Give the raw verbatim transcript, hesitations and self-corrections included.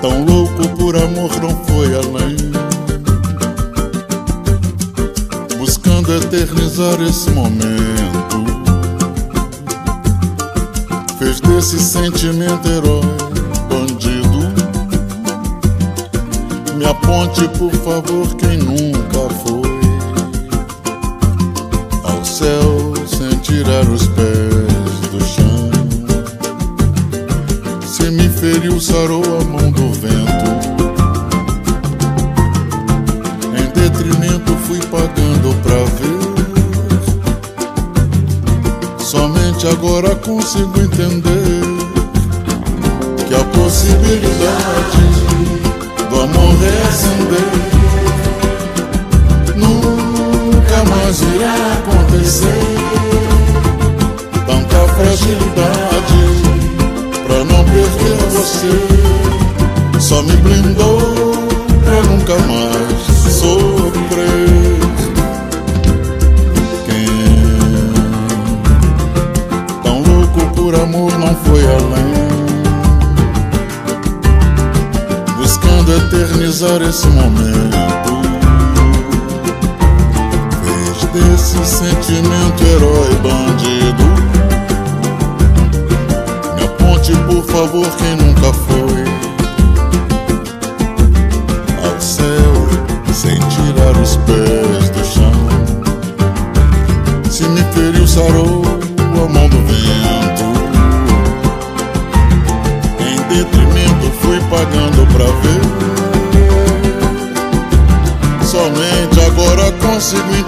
Tão louco por amor não foi além, buscando eternizar esse momento. Fez desse sentimento herói, bandido. Me aponte, por favor, quem nunca foi ao céu sem tirar os pés do chão. Se me feriu, sarou a mão do vento. Em detrimento fui pagando pra ver. Somente agora consigo entender que a possibilidade do amor reacender nunca mais irá acontecer. Tanta fragilidade pra não perder você só me blindou pra nunca mais sofrer. Quem tão louco por amor não foi além, buscando eternizar esse momento. Fez desse sentimento herói, bandido. Me aponte, por favor, quem nunca foi ao céu sem tirar os pés do chão. Se me feriu, sarou a mão do vento. Em detrimento fui pagando pra ver. Somente agora consigo